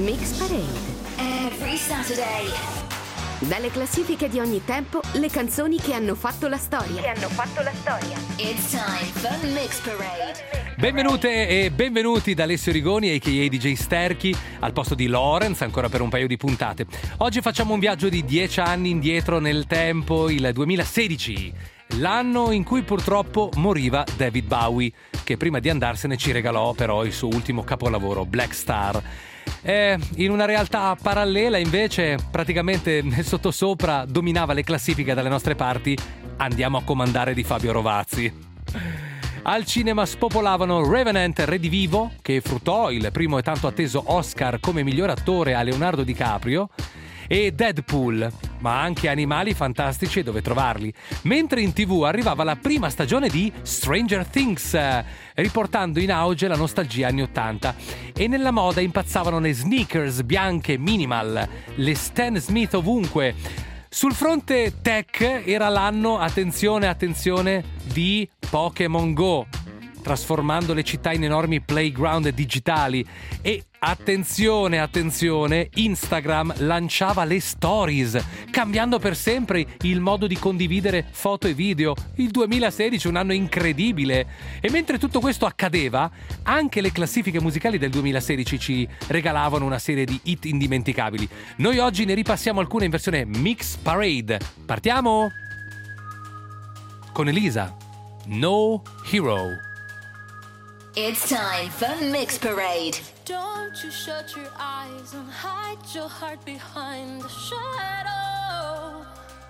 Mix Parade. Every Saturday. Dalle classifiche di ogni tempo, le canzoni che hanno fatto la storia. It's time for Mix Parade. Benvenute e benvenuti da Alessio Rigoni, a.k.a. DJ Sterchi, al posto di Lorenz, ancora per un paio di puntate. Oggi facciamo un viaggio di 10 anni indietro nel tempo, il 2016, l'anno in cui purtroppo moriva David Bowie, che prima di andarsene ci regalò però il suo ultimo capolavoro, Black Star. In una realtà parallela invece, praticamente nel sottosopra dominava le classifiche dalle nostre parti Andiamo a comandare di Fabio Rovazzi. Al cinema spopolavano Revenant Redivivo, che fruttò il primo e tanto atteso Oscar come miglior attore a Leonardo DiCaprio, e Deadpool, ma anche Animali Fantastici e Dove Trovarli. Mentre in TV arrivava la prima stagione di Stranger Things, riportando in auge la nostalgia anni 80. E nella moda impazzavano le sneakers bianche minimal, le Stan Smith ovunque. Sul fronte tech era l'anno, attenzione, di Pokémon Go, trasformando le città in enormi playground digitali. E attenzione, Instagram lanciava le stories, cambiando per sempre il modo di condividere foto e video. Il 2016 un anno incredibile. E mentre tutto questo accadeva, anche le classifiche musicali del 2016 ci regalavano una serie di hit indimenticabili. Noi oggi ne ripassiamo alcune in versione Mix Parade. Partiamo con Elisa, No Hero. It's time for Mix Parade. Don't you shut your eyes and hide your heart behind the shadow.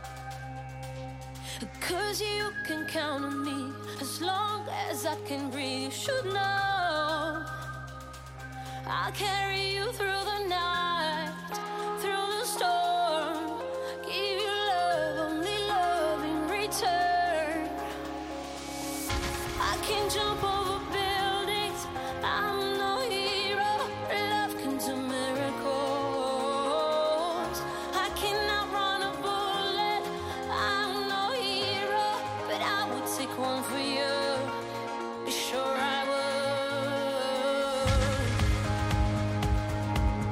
'Cause you can count on me as long as I can breathe. You should know I'll carry you through the night, through the storm. Give you love, only love in return. I can jump over buildings, I'm no hero. Love can do miracles. I cannot run a bullet, I'm no hero, but I would take one for you. Be sure I would.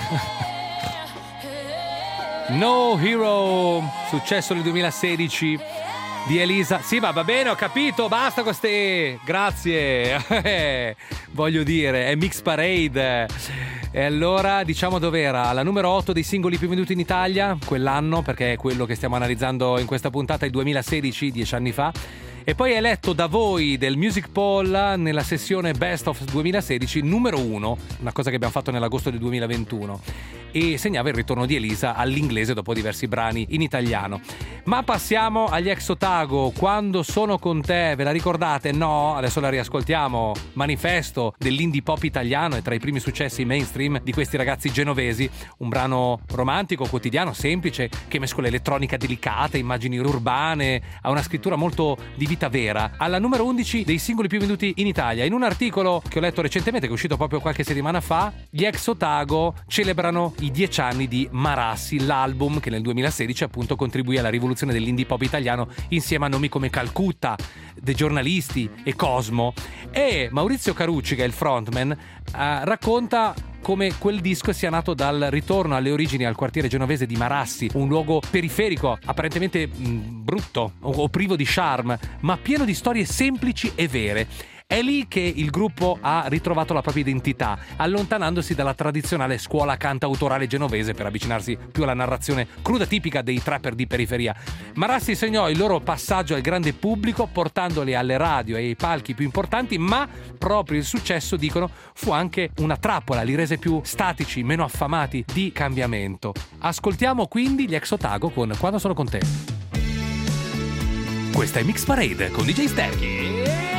No Hero, successo nel 2016 di Elisa. Sì, ma va bene, ho capito, basta queste... Grazie. Voglio dire, è Mix Parade. E allora diciamo dov'era? La numero 8 dei singoli più venduti in Italia quell'anno, perché è quello che stiamo analizzando in questa puntata, il 2016, 10 anni fa. E poi è eletto da voi del Music Poll nella sessione Best of 2016 numero 1, una cosa che abbiamo fatto nell'agosto del 2021, e segnava il ritorno di Elisa all'inglese dopo diversi brani in italiano. Ma passiamo agli ex Otago. Quando sono con te, ve la ricordate? No? Adesso la riascoltiamo. Manifesto dell'indie pop italiano, è tra i primi successi mainstream di questi ragazzi genovesi, un brano romantico, quotidiano, semplice, che mescola elettronica delicata, immagini urbane, ha una scrittura molto di vita vera. Alla numero 11 dei singoli più venduti in Italia. In un articolo che ho letto recentemente, che è uscito proprio qualche settimana fa, gli ex Otago celebrano i 10 anni di Marassi, l'album che nel 2016 appunto contribuì alla rivoluzione dell'indie pop italiano insieme a nomi come Calcutta, The Giornalisti e Cosmo. E Maurizio Carucci, che è il frontman, racconta come quel disco sia nato dal ritorno alle origini al quartiere genovese di Marassi, un luogo periferico, apparentemente brutto o privo di charme, ma pieno di storie semplici e vere. È lì che il gruppo ha ritrovato la propria identità, allontanandosi dalla tradizionale scuola cantautorale genovese per avvicinarsi più alla narrazione cruda tipica dei trapper di periferia. Marassi segnò il loro passaggio al grande pubblico, portandoli alle radio e ai palchi più importanti, ma proprio il successo, dicono, fu anche una trappola, li rese più statici, meno affamati di cambiamento. Ascoltiamo quindi gli ex Otago con Quando sono con te. Questa è Mix Parade con DJ Sterky.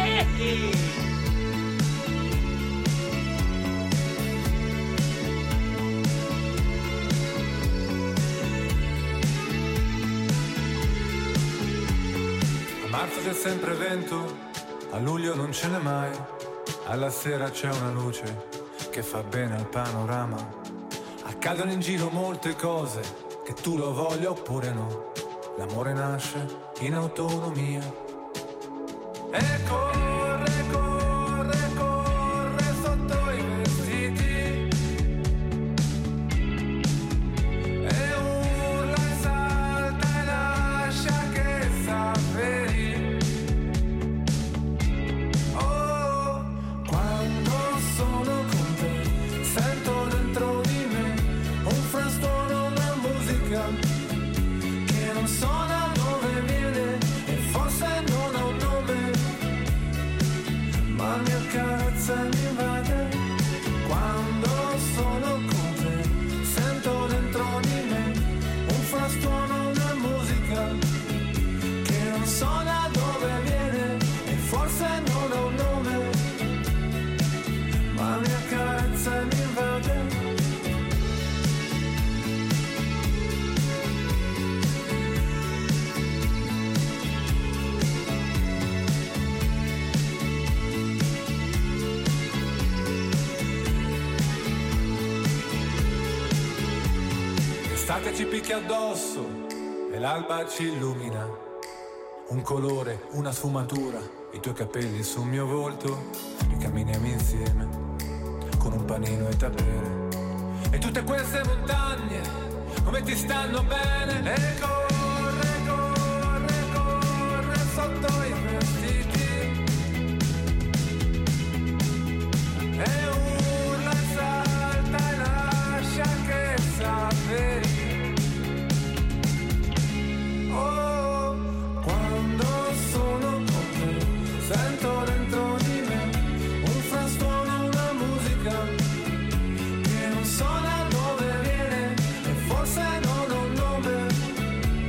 A marzo c'è sempre vento, a luglio non ce n'è mai, alla sera c'è una luce che fa bene al panorama. Accadono in giro molte cose, che tu lo voglia oppure no, l'amore nasce in autonomia. E corre, corre, corre sotto i vestiti, e urla e salta e lascia che saperi. Oh, quando sono con te sento dentro di me un frastuono, una musica che non so da dove viene e forse non ha un nome, ma mi accarezza e mi invade. Quando sono con te sento dentro di me un frastuono, una musica che non so da dove viene e forse non ha un nome, ma mi accarezza e mi invade. L'estate ci picchia addosso e l'alba ci illumina, un colore, una sfumatura, i tuoi capelli sul mio volto, e camminiamo insieme con un panino e da bere. E tutte queste montagne come ti stanno bene. E corre, corre, corre sotto i vestiti, e urla e salta e lascia che saperi. Oh, quando sono con te sento dentro di me un frastuono, una musica che non so da dove viene e forse non ha un nome,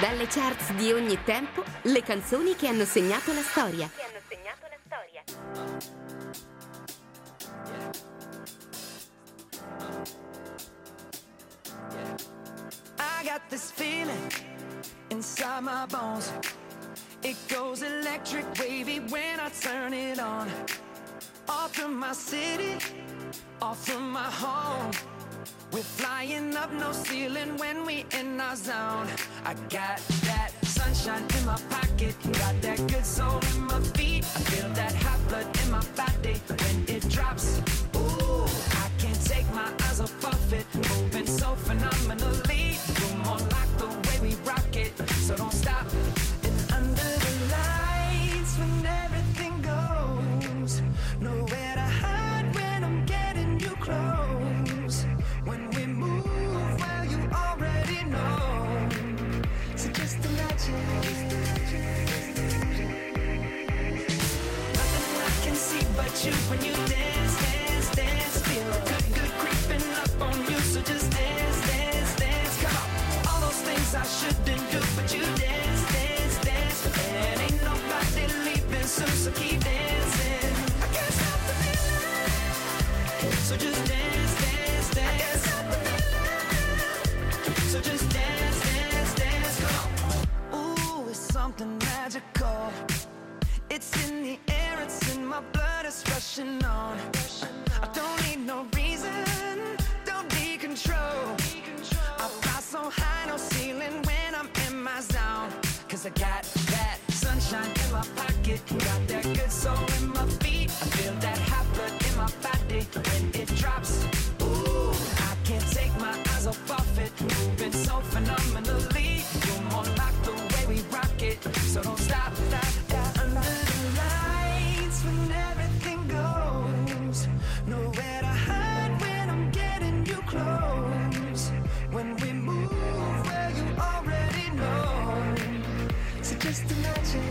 Dalle charts di ogni tempo, le canzoni che hanno segnato la storia. I got this feeling inside my bones. It goes electric wavy when I turn it on. Off from my city, off from my home. We're flying up, no ceiling when we in our zone. I got that sunshine in my pocket, got that good soul in my feet. I feel that hot blood in my body when it drops. Ooh, I can't take my eyes off of it, moving so phenomenally. You're more like the way we rock it, so don't stop. And under the lights when everything goes, nowhere to hide when I'm getting you close. When we move, well, you already know. So just imagine. Nothing I can see but you when you dance, dance, dance. Feel good creeping up on you. So just dance, dance, dance. Come on. All those things I shouldn't do, but you dance, dance, dance. And ain't nobody leaving soon, so keep dancing. I can't stop the feeling. So just dance, dance, dance. So just dance, dance, dance, come on. Ooh, it's something magical. It's in the air, it's in my blood, it's rushing on. I don't need no reason, don't need control. I fly so high, no ceiling when I'm in my zone. Cause I got that sunshine in my pocket, got that good soul in my feet. I feel that hot blood in my body when it drops. Ooh, I can't take my eyes off of it, moving so phenomenally. You're more like the way we rock it, so don't stop, stop, stop. Under the lights when everything goes, nowhere to hide when I'm getting you close. When we move, well, you already know. So just imagine.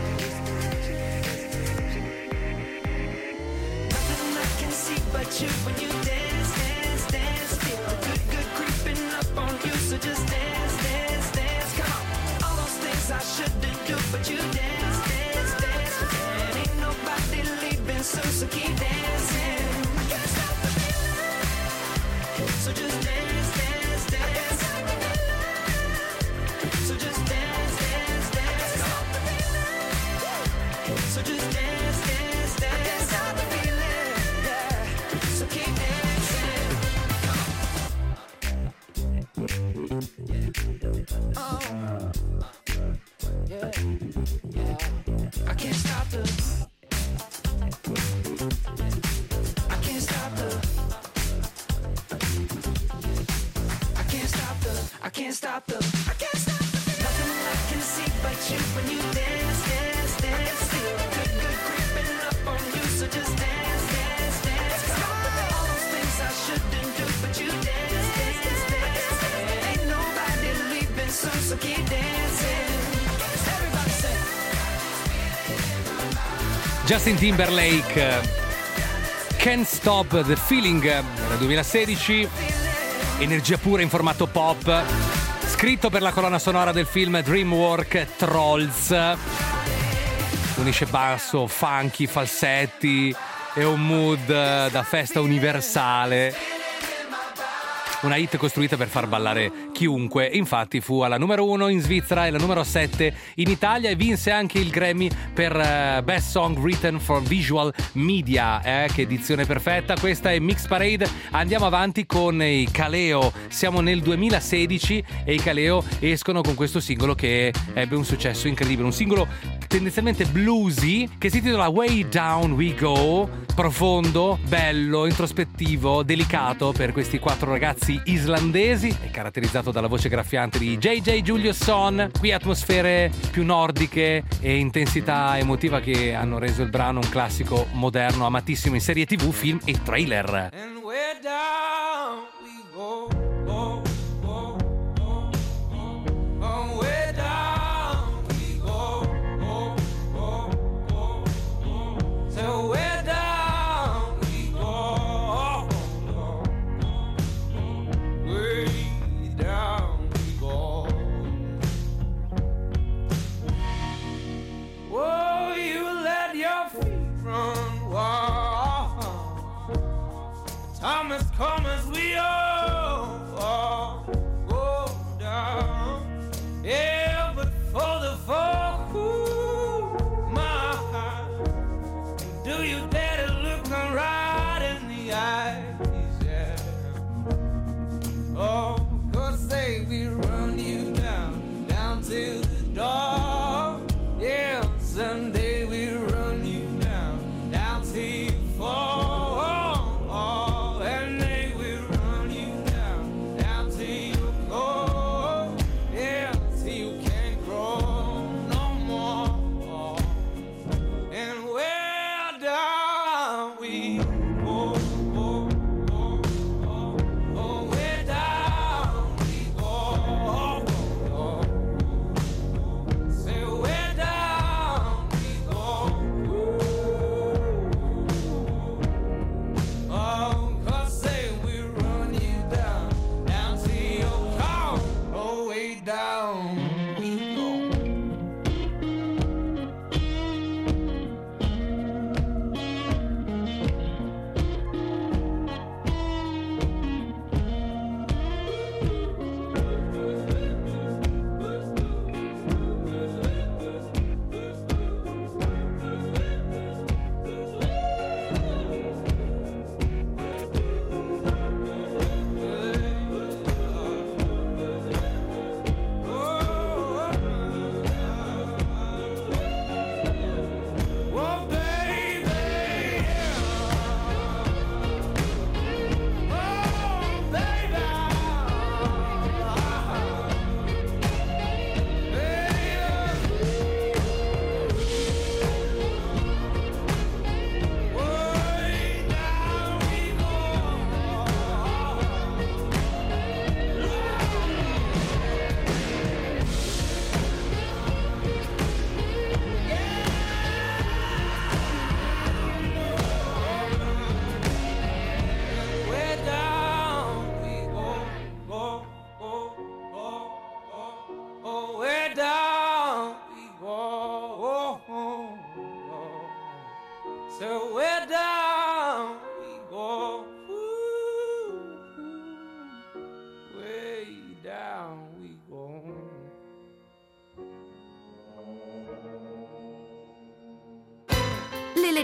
Nothing I can see but you when you dance, dance, dance. Feel good creeping up on you. So just dance, dance, dance. Come on. All those things I shouldn't do, but you dance, dance, dance. And ain't nobody leaving soon, so keep dancing. I can't stop the feeling. So just dance, dance, dance. So just dance, dance, dance. So just dance, dance, dance. I can't stop the feeling, yeah. So keep dancing. Oh, yeah, yeah. I can't stop the. I can't stop the. I can't stop the. I can't stop the. I can't stop the. Nothing I can see but you when you dance, dance, dance. Feel good creeping up on you. So just dance, dance, dance. All those things I shouldn't do, but you dance, dance, dance. And ain't nobody leaving soon, so keep dancing. Everybody say. Justin Timberlake, Can't Stop the Feeling, era 2016, energia pura in formato pop, scritto per la colonna sonora del film DreamWorks Trolls. Unisce basso, funky, falsetti e un mood da festa universale. Una hit costruita per far ballare chiunque. Infatti fu alla numero 1 in Svizzera e la numero 7 in Italia e vinse anche il Grammy per Best Song Written for Visual Media. Che edizione perfetta. Questa è Mix Parade. Andiamo avanti con i Kaleo. Siamo nel 2016 e i Kaleo escono con questo singolo che ebbe un successo incredibile. Un singolo tendenzialmente bluesy che si intitola Way Down We Go. Profondo, bello, introspettivo, delicato per questi 4 ragazzi islandesi. È caratterizzato dalla voce graffiante di JJ Juliusson. Qui atmosfere più nordiche e intensità emotiva che hanno reso il brano un classico moderno amatissimo in serie TV, film e trailer. And where down we go, oh, oh, oh, oh, oh, where down we go, oh, oh, oh, oh, so where down we go, oh, oh, way down we go.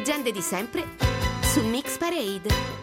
leggende di sempre su Mix Parade.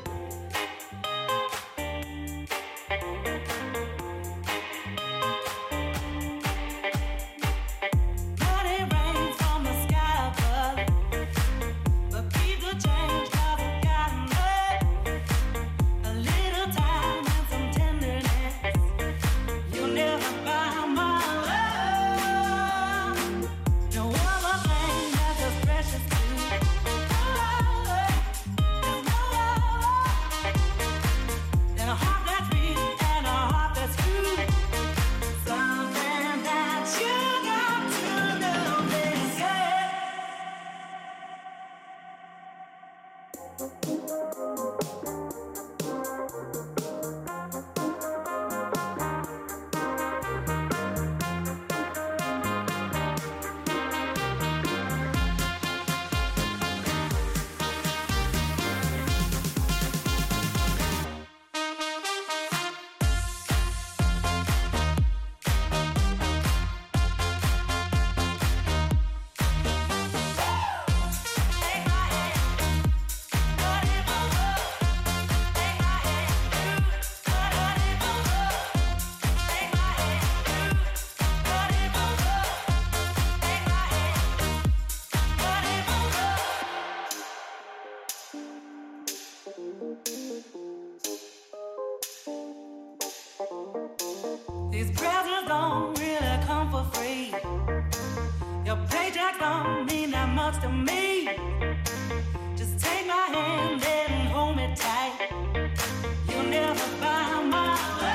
These presents don't really come for free. Your paycheck don't mean that much to me. Just take my hand and hold me tight. You'll never buy my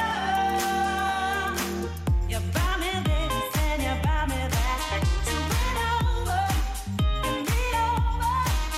love. You buy me this and you buy me that. To win over and be over.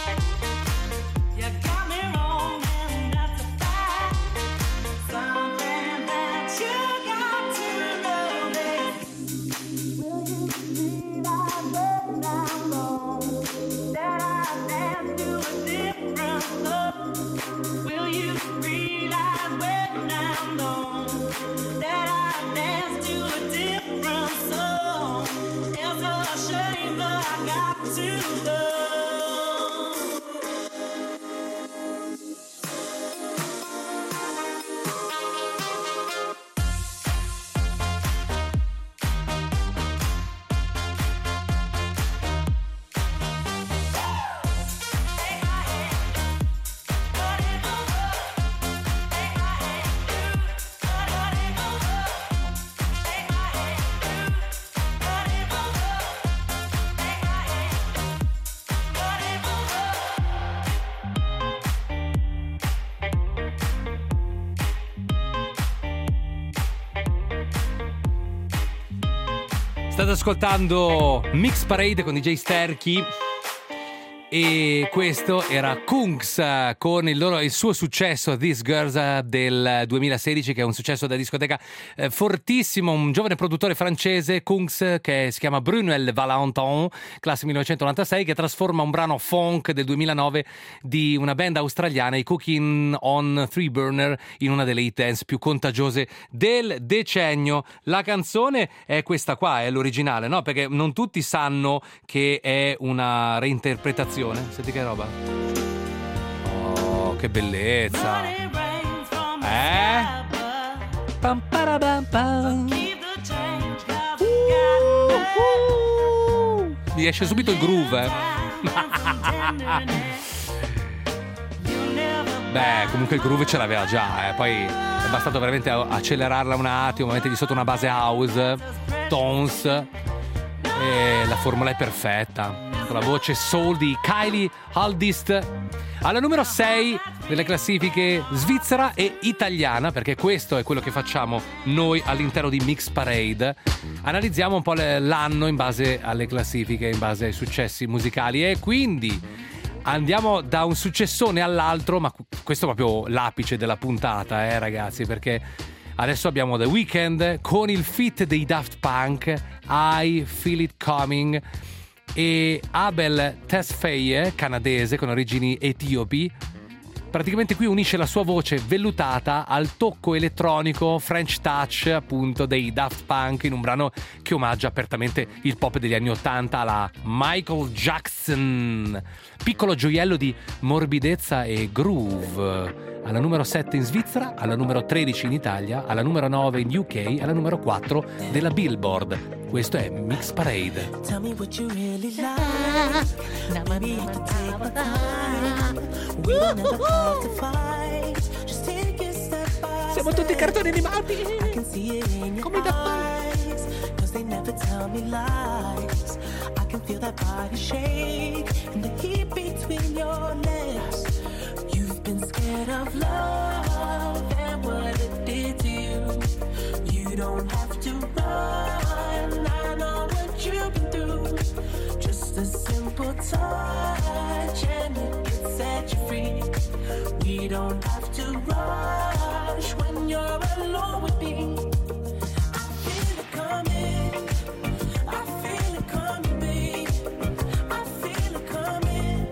You got me wrong and that's a fact. Something that you got to know this. Will you realize when I'm wrong? That I dance to a different love. Will you realize when I'm gone? That I dance to a different song. It's a shame that I got to go. State ascoltando Mix Parade con DJ Sterky e questo era Kungs con il suo successo These Girls del 2016, che è un successo da discoteca fortissimo. Un giovane produttore francese, Kungs, che si chiama Brunel Valentin, classe 1996, che trasforma un brano funk del 2009 di una band australiana, i Cooking on Three Burner, in una delle hit dance più contagiose del decennio. La canzone è questa qua, è l'originale, no? Perché non tutti sanno che è una reinterpretazione. Senti che roba. Oh, che bellezza. Pam parabam pam. Mi esce subito il groove, Beh, comunque il groove ce l'aveva già, Poi è bastato veramente accelerarla un attimo, mettergli sotto una base house, tones, e la formula è perfetta. Con la voce soul di Kylie Haldist. Alla numero 6 delle classifiche svizzera e italiana, perché questo è quello che facciamo noi all'interno di Mix Parade. Analizziamo un po' l'anno in base alle classifiche, in base ai successi musicali, e quindi andiamo da un successone all'altro, ma questo è proprio l'apice della puntata, ragazzi, perché adesso abbiamo The Weeknd con il feat dei Daft Punk, I Feel It Coming, e Abel Tesfaye, canadese con origini etiopi, Praticamente qui unisce la sua voce vellutata al tocco elettronico French Touch, appunto, dei Daft Punk, in un brano che omaggia apertamente il pop degli anni '80 alla Michael Jackson. Piccolo gioiello di morbidezza e groove. Alla numero 7 in Svizzera, alla numero 13 in Italia, alla numero 9 in UK, alla numero 4 della Billboard. Questo è Mix Parade. Tell me what you really like. Now maybe you can take my time. We don't ever have to fight. Just take it step by step. Siamo tutti cartoni animati. I can see it in your eyes. Cause they never tell me lies. I can feel that body shake and the heat between your legs. You've been scared of love and what it did to you. You don't have to run. I know what you've been through. Just a simple touch and it can set you free. We don't have to rush when you're alone with me. I feel it coming. I feel it coming, babe. I feel it coming.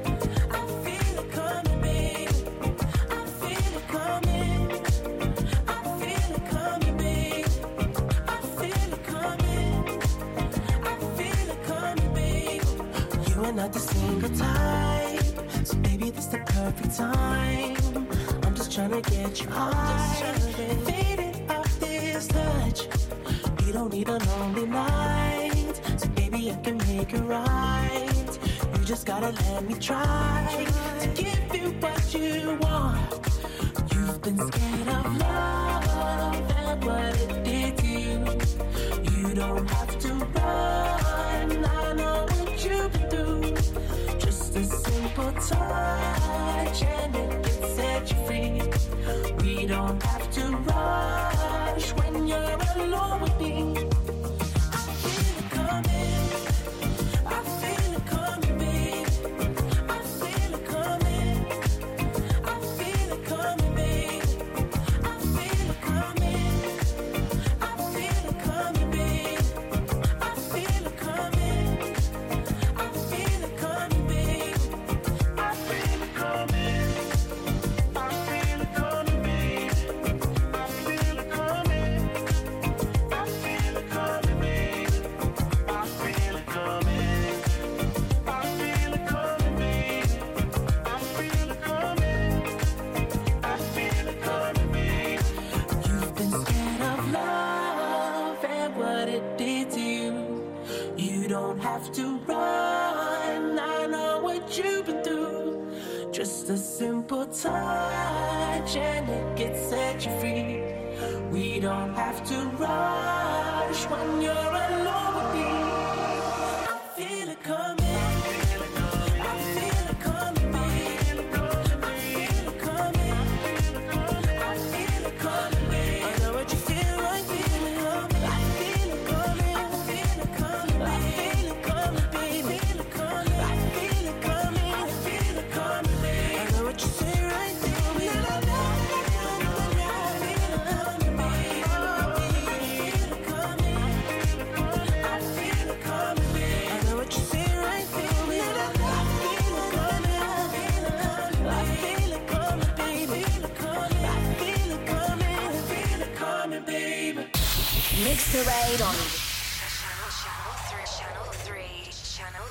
I feel it coming, babe. I feel it coming. I feel it coming, babe. I feel it coming. I feel it coming, babe. You are not the single type, so baby this the perfect time. I'm just trying to get you high, faded off this touch. You don't need a lonely night, so baby I can make it right. You just gotta let me try to give you what you want. You've been scared of love and what it did to you. You don't have to run. I know what you've been through. Just a simple touch and it can set you free. We don't have to rush when you're alone with me. I feel it coming. I feel it coming, babe. I feel it coming. I feel it coming, babe. I feel it coming. I feel it coming, babe. I feel it coming. I feel it coming, babe. I feel it coming. I feel it coming, babe. I feel it coming. I feel it coming, babe. I feel it coming. I feel it coming, babe. I feel it coming. I feel it coming, babe. You've been scared of love and what it did to you. You don't have to run. I know what you've been through. Just a simple touch and it can set you free. We don't have to rush when you're alone with me. I feel it coming. I feel it coming, babe. I feel it coming. I feel it coming, babe. I know what you feel like, feel it coming. I feel it coming. I feel it coming, I feel it coming, babe. I feel it coming. I feel it coming. I feel it coming, babe. I know what you say right now, babe. I feel it coming, babe. I feel it coming. I feel it coming, babe. I know what you say right now, babe. I feel it coming. I feel it coming, babe. I feel it coming. I feel it coming. I feel it coming, babe. Mix Parade on Channel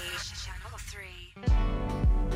3.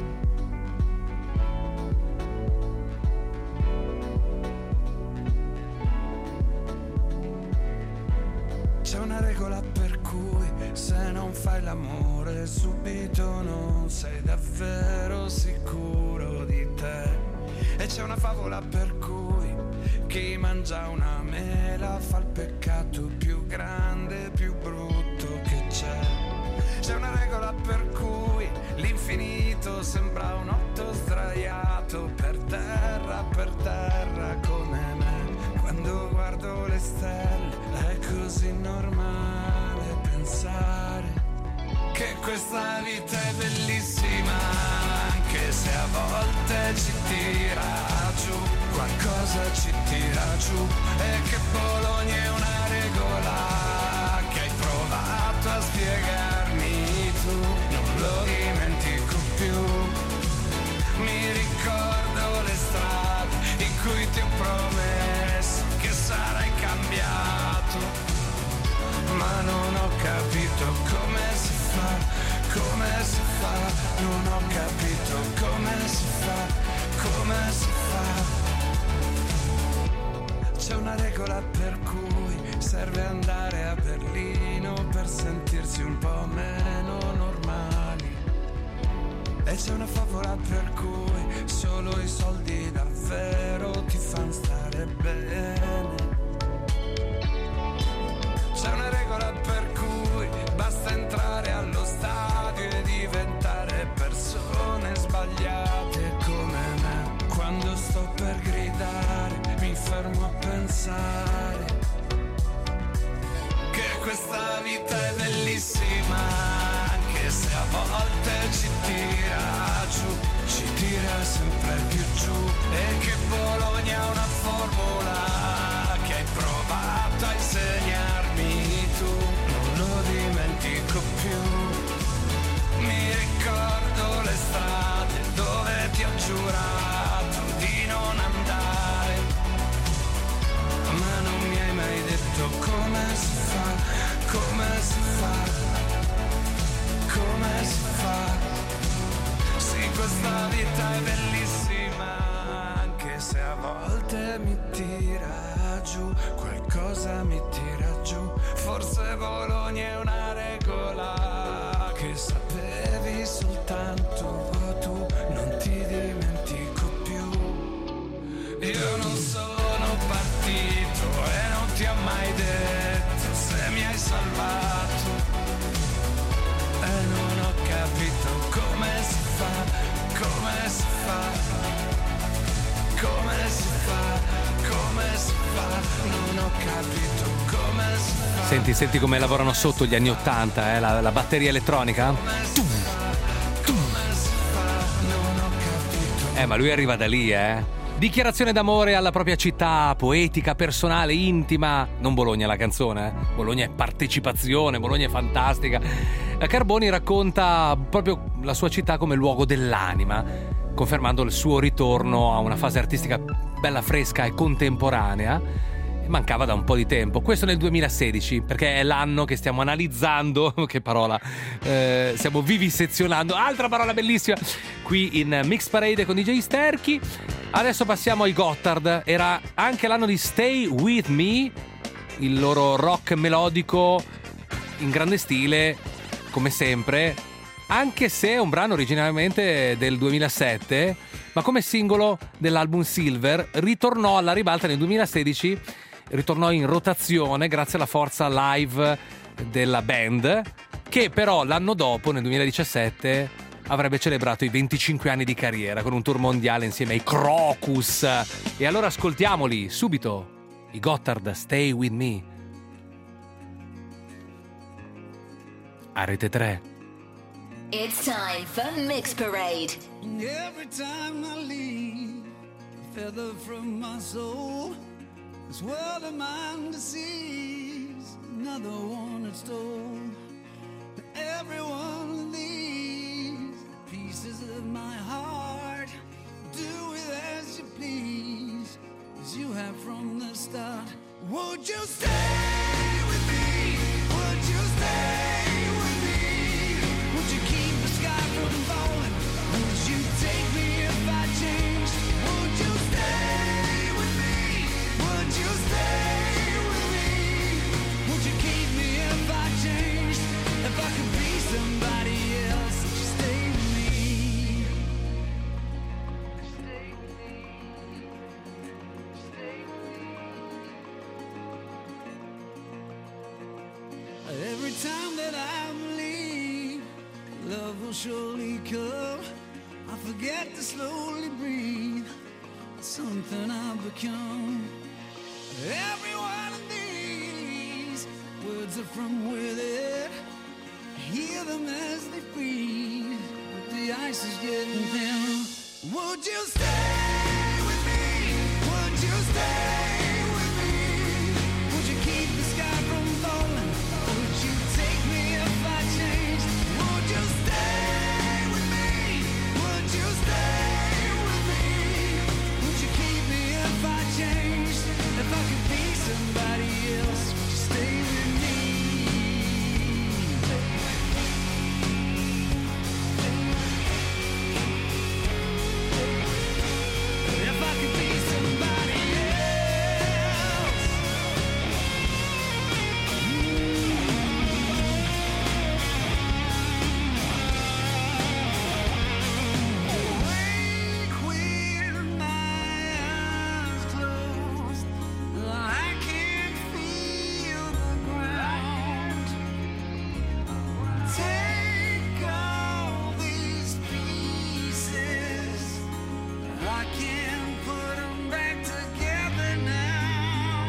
C'è una regola per cui se non fai l'amore subito non sei davvero sicuro di te. E c'è una favola per cui chi mangia una mela fa il peccato più grande, più brutto che c'è. C'è una regola per cui l'infinito sembra un otto sdraiato per terra come me. Quando guardo le stelle è così normale pensare che questa vita è bellissima, anche se a volte ci tira giù, qualcosa ci tira giù, e che Bologna è una regola che hai provato a spiegarmi tu, non lo dimentico più, mi ricordo non ho capito come si fa. C'è una regola per cui serve andare a Berlino per sentirsi un po' meno normali. E c'è una favola per cui solo i soldi davvero ti fanno stare bene. C'è una regola per cui basta entrare allo stadio e diventare persone sbagliate come me. Quando sto per gridare mi fermo a pensare che questa vita è bellissima, anche se a volte ci tira giù, ci tira sempre più giù, e che Bologna è una formula che hai provato a insegnarmi tu, non lo dimentico più. Mi ricordo le strade dove ti ho giurato di non andare, ma non mi hai mai detto come si fa, come si fa. Sì, questa vita è bellissima, anche se a volte mi tira giù, qualcosa mi tira giù. Forse Bologna è una regola che sapevi soltanto tu, non ti dimentico più. Io non sono partito e non ti ho mai detto se mi hai salvato, e non ho capito come si fa, come si fa, come si fa, come si fa, non ho capito come si fa. Senti come lavorano sotto gli anni 80, la batteria elettronica. Ma lui arriva da lì, Dichiarazione d'amore alla propria città, poetica, personale, intima. Non Bologna la canzone, Bologna è partecipazione, Bologna è fantastica. Carboni racconta proprio la sua città come luogo dell'anima, confermando il suo ritorno a una fase artistica bella fresca e contemporanea. Mancava da un po' di tempo. Questo nel 2016, perché è l'anno che stiamo analizzando. Che parola, stiamo vivisezionando, altra parola bellissima, qui in Mix Parade con DJ Sterchi. Adesso passiamo ai Gotthard. Era anche l'anno di Stay With Me, il loro rock melodico in grande stile, come sempre, anche se è un brano originariamente del 2007, ma come singolo dell'album Silver ritornò alla ribalta nel 2016, ritornò in rotazione grazie alla forza live della band, che però l'anno dopo, nel 2017, avrebbe celebrato i 25 anni di carriera con un tour mondiale insieme ai Crocus. E allora ascoltiamoli subito, i Gotthard, Stay With Me, a Rete 3. It's time for Mix Parade. Every time I leave, a feather from my soul, this world of mine deceives, another one it stole. Every one of these pieces of my heart, do with as you please, as you have from the start. Would you stay with me? Would you stay with me? Would you keep the sky from falling? Would you take me if I changed? Would you stay with me? Would you stay with me? Would you keep me if I changed? If I could be somebody else, would you stay with me? Stay with me. Stay with me. Every time that I believe love will surely come, I forget to slowly breathe. It's something I've become. Every one of these words are from within. Hear them as they freeze, but the ice is getting thin. Would you stay with me? Would you stay with me? Would you keep the sky from falling? Would you take me if I changed? Would you stay with me? Would you stay with me? Would you keep me if I changed? If I could be somebody else, would you stay with me? can't put them back together now.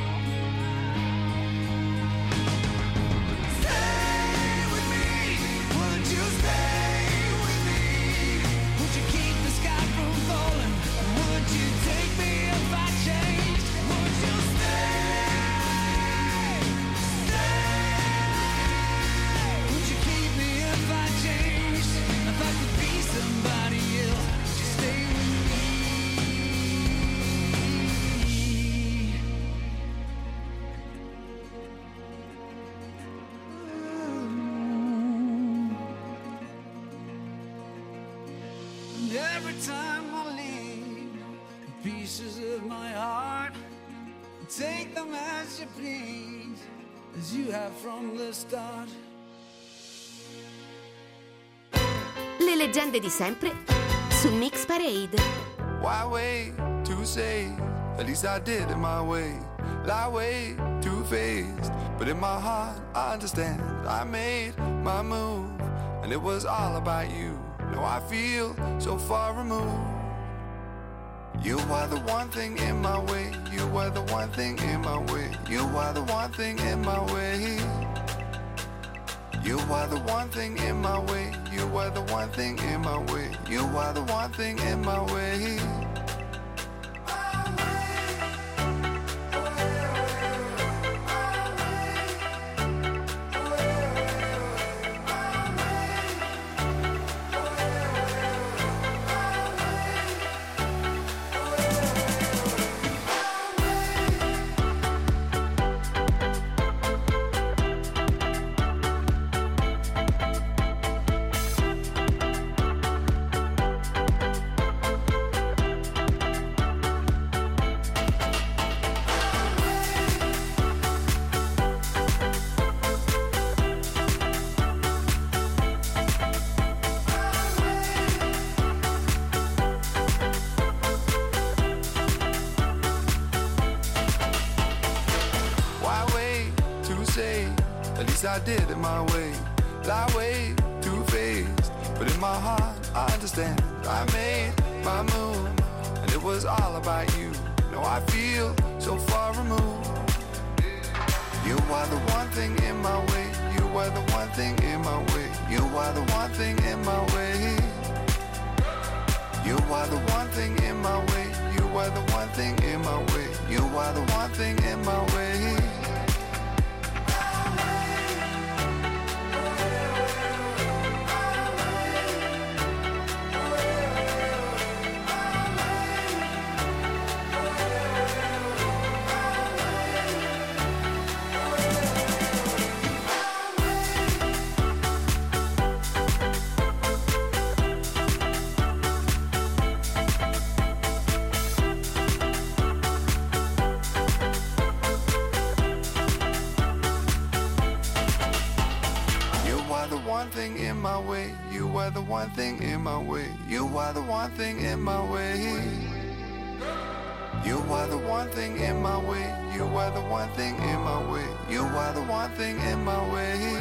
Stay with me, would you stay with me? Would you keep the sky from falling? Would you take me if I changed? Would you stay? Would you keep me if I changed? If I could be somebody else, would you stay with me? And every time I leave pieces of my heart, take them as you please, as you have from the start. Le leggende di sempre su Mix Parade. Why wait to say? At least I did it my way. Lie way too faced, but in my heart I understand. I made my move, and it was all about you. Now I feel so far removed. You are the one thing in my way. You are the one thing in my way. You are the one thing in my way. You are the one thing in my way. You are the one thing in my way. You are the one thing in my way. At least I did it my way. Lie way too faced, but in my heart I understand. I made my move, and it was all about you. Now I feel so far removed. You are the one thing in my way. You are the one thing in my way. You are the one thing in my way. You are the one thing in my way. You are the one thing in my way. You are the one thing in my way. One thing in my way, you are the one thing in my way. You are the one thing in my way. You are the one thing in my way. You are the one thing in my way. You are the one thing in my way.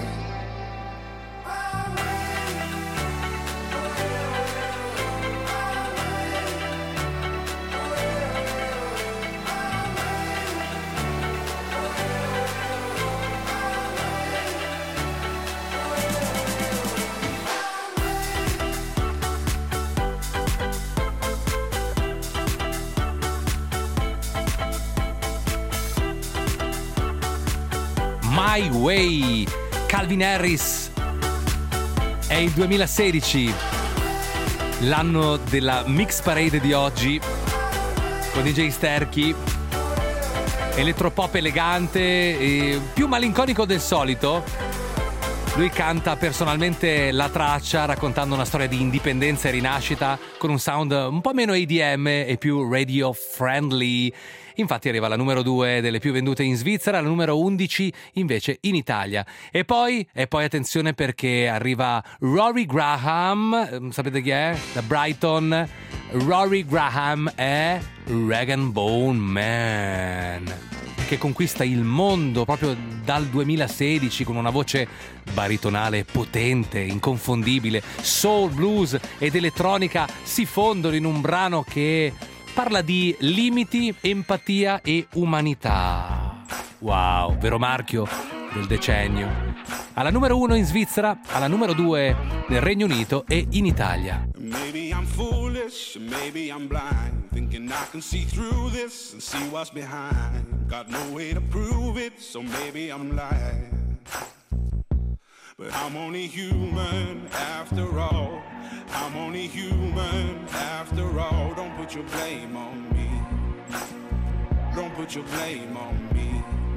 My Way, Calvin Harris. È il 2016, l'anno della Mix Parade di oggi, con DJ Sterchi, elettropop elegante e più malinconico del solito. Lui canta personalmente la traccia raccontando una storia di indipendenza e rinascita con un sound un po' meno EDM e più radio friendly. Infatti arriva alla numero 2 delle più vendute in Svizzera, la numero 11 invece in Italia. E poi attenzione, perché arriva Rory Graham, sapete chi è? Da Brighton. Rory Graham è Rag and Bone Man. che conquista il mondo proprio dal 2016 con una voce baritonale potente, inconfondibile. Soul, blues ed elettronica si fondono in un brano che parla di limiti, empatia e umanità. Wow, vero marchio del decennio. Alla numero 1 in Svizzera, alla numero 2 nel Regno Unito e in Italia. Maybe I'm foolish, maybe I'm blind, thinking I can see through this and see what's behind. Got no way to prove it, so maybe I'm lying. But I'm only human after all. I'm only human after all. Don't put your blame on me. Don't put your blame on me.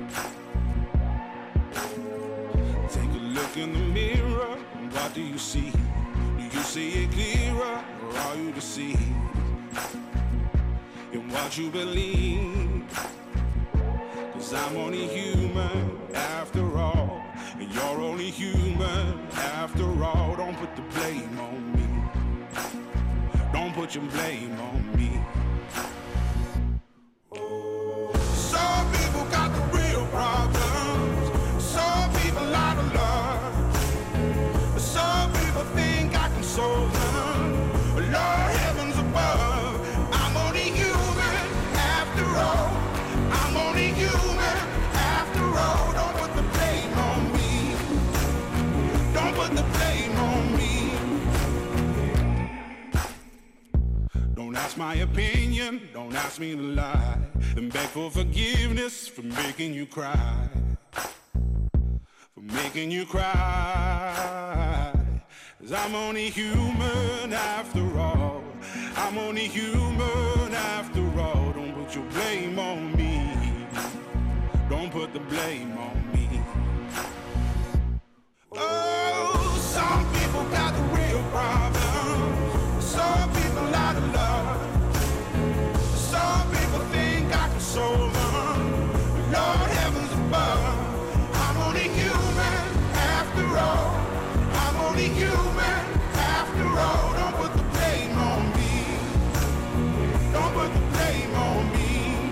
Take a look in the mirror, what do you see? Do you see it clearer, or are you deceived in what you believe? 'Cause I'm only human after all, and you're only human after all. Don't put the blame on me. Don't put your blame on me. Some people got the real problems. Some people out of love. Some people think I can solve them. Lord, heavens above, I'm only human after all. I'm only human after all. Don't put the blame on me. Don't put the blame on me. Don't ask my opinion, don't ask me to lie, and beg for forgiveness for making you cry. For making you cry. 'Cause I'm only human after all. I'm only human after all. Don't put your blame on me. Don't put the blame on me. Oh, some people got the real problem. Some people out of love. Some people think I can solve them. Lord, heavens above, I'm only human after all. I'm only human after all. Don't put the blame on me. Don't put the blame on me.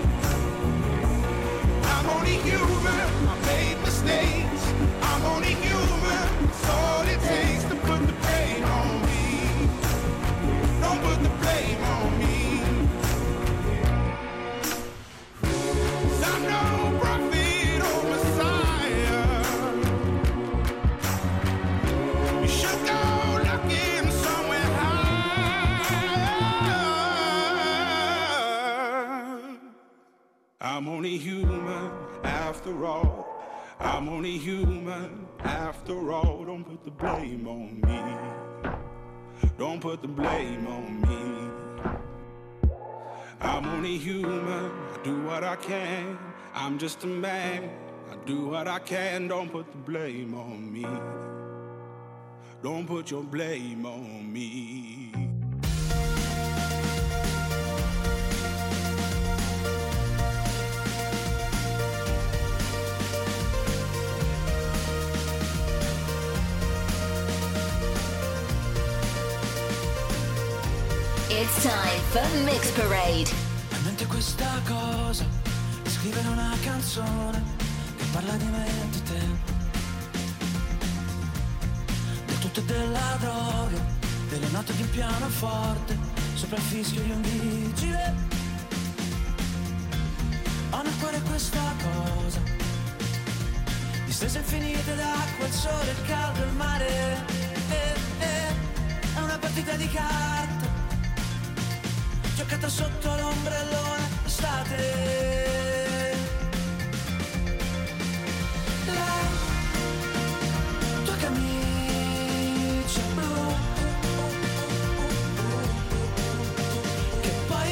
I'm only human. I made mistakes. I'm only human. It's all it takes to put the blame on me. Don't put the blame on me. 'Cause I'm no prophet or Messiah. You should go looking somewhere high. I'm only human after all. I'm only human after all. Don't put the blame on me. Don't put the blame on me. I'm only human. I do what I can. I'm just a man. I do what I can. Don't put the blame on me. Don't put your blame on me. It's time for Mix Parade. Ho in mente questa cosa, di scrivere una canzone che parla di me e di te, del tutto e della droga, delle note di un pianoforte, sopra il fischio di un vigile. Ho nel cuore questa cosa, distese infinite d'acqua, il sole, il caldo, il mare. È una partita di carte giocata sotto l'ombrellone d'estate. La tua camicia blu, che poi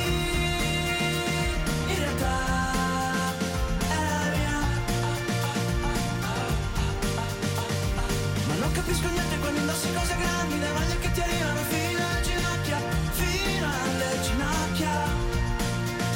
in realtà è la mia. Ma non capisco niente quando indossi cose grandi, le maglie che ti arrivano fino alle ginocchia, fino alle ginocchia.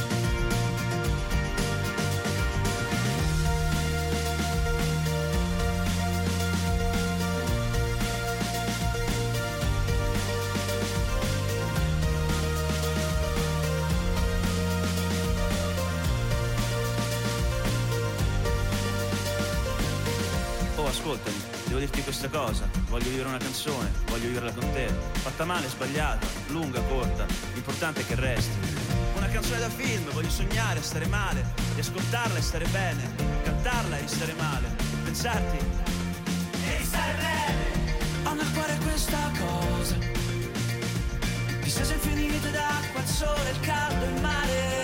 ascoltami, devo dirti questa cosa. Voglio vivere una canzone, voglio viverla con te. Fatta male, sbagliata, lunga, corta, l'importante è che resti. Una canzone da film, voglio sognare, stare male, riascoltarla e stare bene, cantarla e stare male, pensarti e stare bene. Ho nel cuore questa cosa, distesa infinite d'acqua, il sole, il caldo, il mare,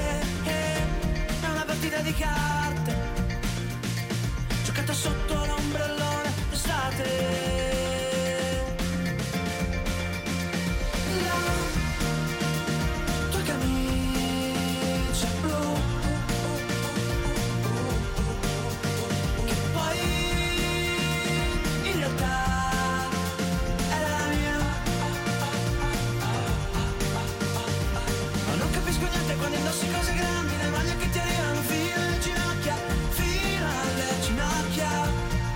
è una partita di carte, giocata sotto l'ombrellone d'estate. La tua camicia blu, che poi in realtà era la mia. Ma non capisco niente quando indossi cose grandi, le maglie che ti arrivano fino alle ginocchia, fino alle ginocchia.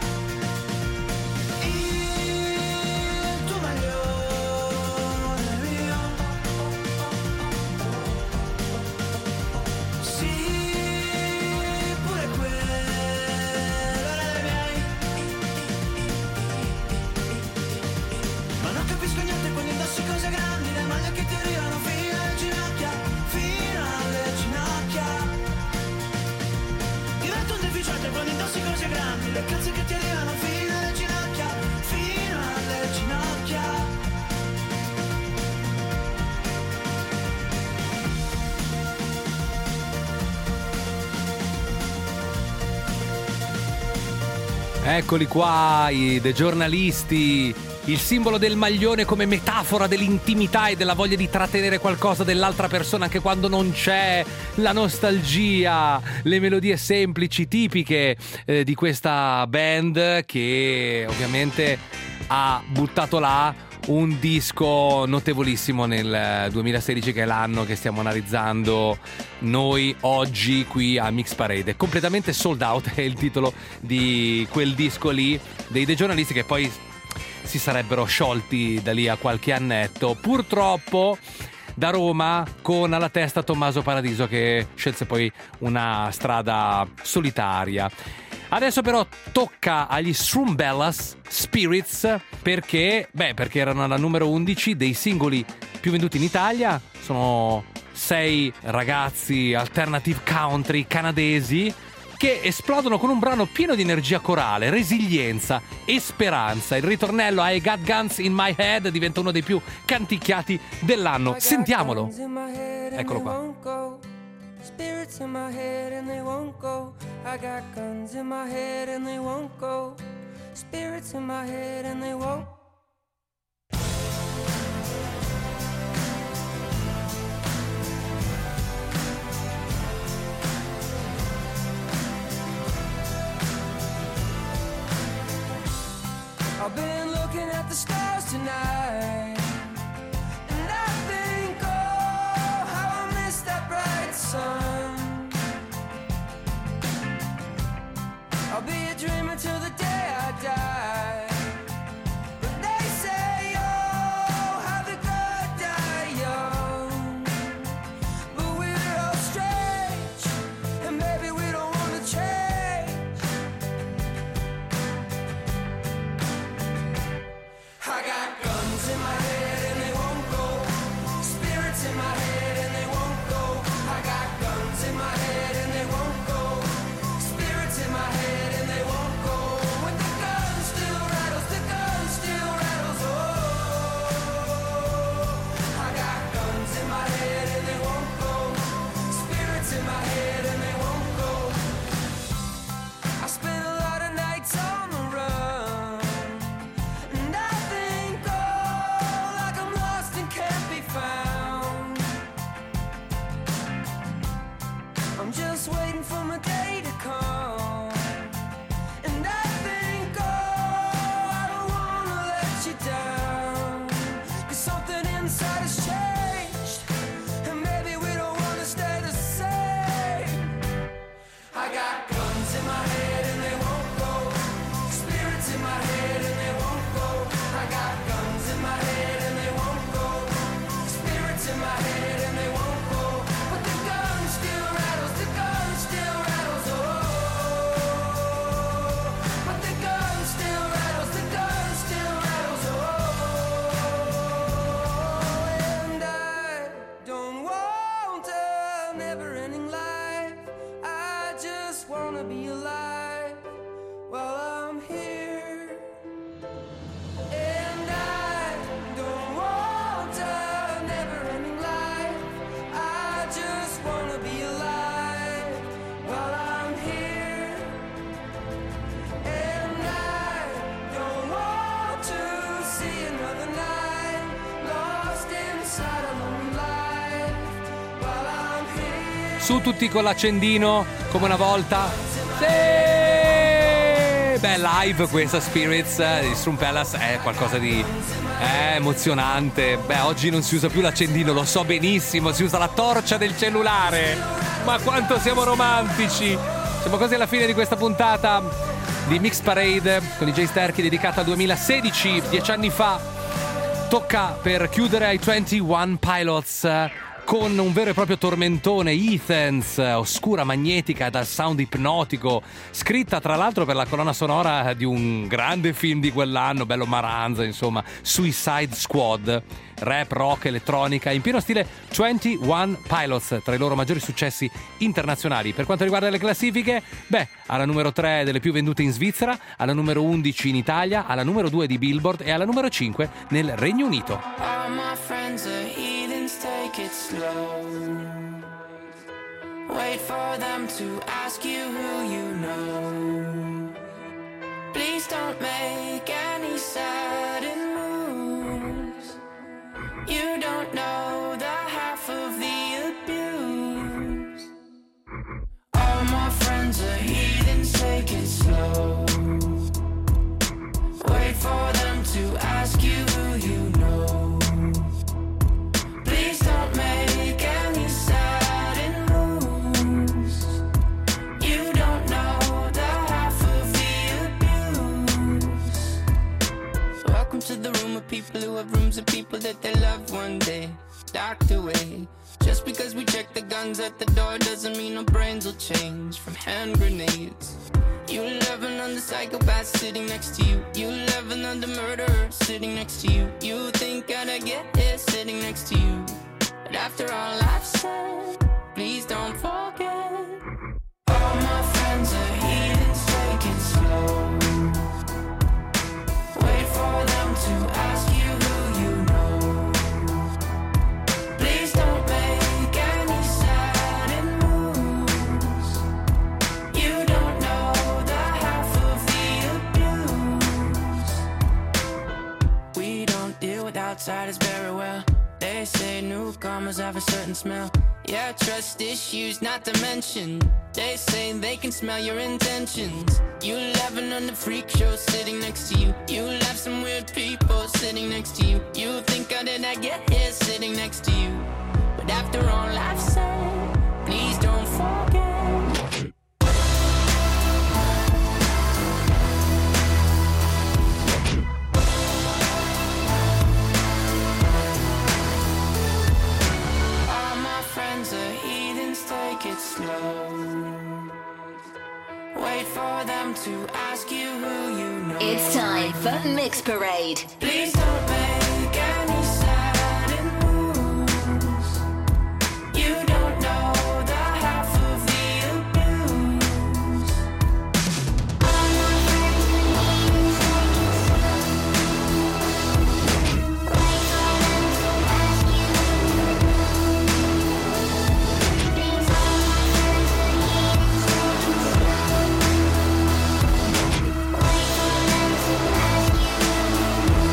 Il tuo maglione è mio, sì, pure quello era dei miei. Ma non capisco niente quando indossi cose grandi, le maglie che ti arrivano fino alle ginocchia, fino alle ginocchia. Divento un deficiente quando indossi cose grandi, le calze che ti arrivano fino alle ginocchia, fino alle ginocchia. Eccoli qua, dei giornalisti, il simbolo del maglione come metafora dell'intimità e della voglia di trattenere qualcosa dell'altra persona anche quando non c'è, la nostalgia, le melodie semplici tipiche di questa band che ovviamente ha buttato là un disco notevolissimo nel 2016, che è l'anno che stiamo analizzando noi oggi qui a Mix Parade. Completamente sold out è il titolo di quel disco lì dei giornalisti, che poi si sarebbero sciolti da lì a qualche annetto, purtroppo da Roma, con alla testa Tommaso Paradiso, che scelse poi una strada solitaria. Adesso però tocca agli Strumbellas Spirits, perché erano alla numero 11 dei singoli più venduti in Italia. Sono 6 ragazzi alternative country canadesi che esplodono con un brano pieno di energia corale, resilienza e speranza. Il ritornello I Got Guns in My Head diventa uno dei più canticchiati dell'anno. Sentiamolo. Eccolo qua. Spirits in my head and they won't go. I got guns in my head and they won't go. Spirits in my head and they won't. I've been looking at the stars tonight, and I think, oh, how I miss that bright sun. I'll be a dreamer till the day I die. But they say, oh, how the good die young. But we're all strange, and maybe we don't want to change. I got guns in my head and they won't go. Spirits in my head and they won't go. I got guns in my head and they won't go. Spirits in my head and they won't go. When the gun still rattles, the gun still rattles. Oh, I got guns in my head and they won't go. Spirits in my head and they won't go. I spent a lot of nights on the run, and I think, oh, like I'm lost and can't be found. I'm just waiting for my day to come, and I think, oh, I don't wanna let you down, 'cause something inside has changed, and maybe we don't wanna stay the same. I got guns in my head and they won't go. Spirits in my head and they won't go. I got guns in my head and they won't go. Spirits in my head and they won't go. But the gun still rattles, the gun still rattles. Oh, a never-ending life. I just wanna be alive while I'm here. And I don't want a never-ending life. I just wanna be alive while I'm here. And I don't want to see another night lost inside a lonely life while I'm here. Su tutti con l'accendino, come una volta. Sì! Beh, live questa Spirits di Strum Palace è qualcosa di emozionante. Beh, oggi non si usa più l'accendino, lo so benissimo, si usa la torcia del cellulare. Ma quanto siamo romantici! Siamo quasi alla fine di questa puntata di Mix Parade con DJ Sterky dedicata al 2016, 10 anni fa. Tocca per chiudere ai 21 Pilots con un vero e proprio tormentone, Heathens, oscura, magnetica, dal sound ipnotico, scritta tra l'altro per la colonna sonora di un grande film di quell'anno, bello Maranza, insomma, Suicide Squad. Rap, rock, elettronica, in pieno stile 21 Pilots, tra i loro maggiori successi internazionali. Per quanto riguarda le classifiche, beh, alla numero 3 delle più vendute in Svizzera, alla numero 11 in Italia, alla numero 2 di Billboard e alla numero 5 nel Regno Unito. All my friends are heathens, take it slow. Wait for them to ask you who you know. Please don't make any sudden moves. You don't know the half of the abuse. All my friends are heathens, take it slow. Wait for them to ask you who you know. Please don't make any sudden moves. You don't know the half of the abuse. Welcome to the room of people who have rooms of people that they love one day docked away. Just because we check the guns at the door doesn't mean our brains will change from hand grenades. You loving on the psychopath sitting next to you. You loving on the murderer sitting next to you. You think I'd get here sitting next to you. But after all I've said, please don't forget. All my friends are heathens, take it slow. Wait for them to ask you who you know. Please don't make any sudden moves. You don't know the half of the abuse. We don't deal with outsiders very well. They say newcomers have a certain smell. Yeah, trust issues not to mention. They say they can smell your intentions. You laughing on the freak show sitting next to you. You laugh some weird people sitting next to you. You think how did I get here sitting next to you? But after all I've said, please don't forget. All my friends are heathens, take it slow. Wait for them to ask you who you know. It's time for Mix Parade. Please don't make any sudden moves. You don't know the half of the abuse. All my friends are heathens, wait for them to ask you who you know. Please all my friends are heathens, take it slow. Wait for them to ask you who you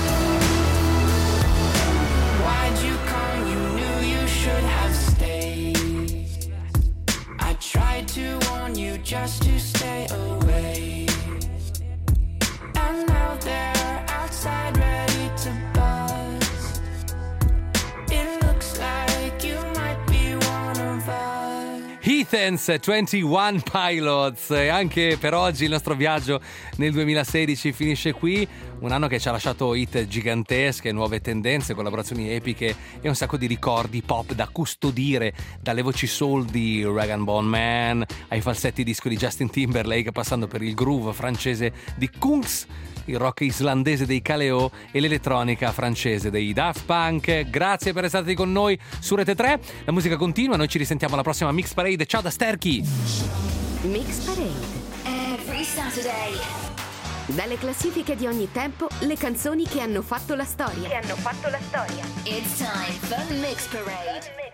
know. Why'd you come? You knew you should have stayed. I tried to warn you just to stay away. And now they're outside ready to buzz. It looks like you might be one of us. Heathens, 21 Pilots. E anche per oggi il nostro viaggio nel 2016 finisce qui. Un anno che ci ha lasciato hit gigantesche, nuove tendenze, collaborazioni epiche e un sacco di ricordi pop da custodire, dalle voci soul di Rag & Bone Man ai falsetti disco di Justin Timberlake, passando per il groove francese di Kungs, il rock islandese dei Kaleo e l'elettronica francese dei Daft Punk. Grazie per essere stati con noi su Rete 3. La musica continua, noi ci risentiamo alla prossima Mix Parade. Ciao da Sterky. Mix Parade. Every Saturday. Dalle classifiche di ogni tempo, le canzoni che hanno fatto la storia. It's time for Mix Parade.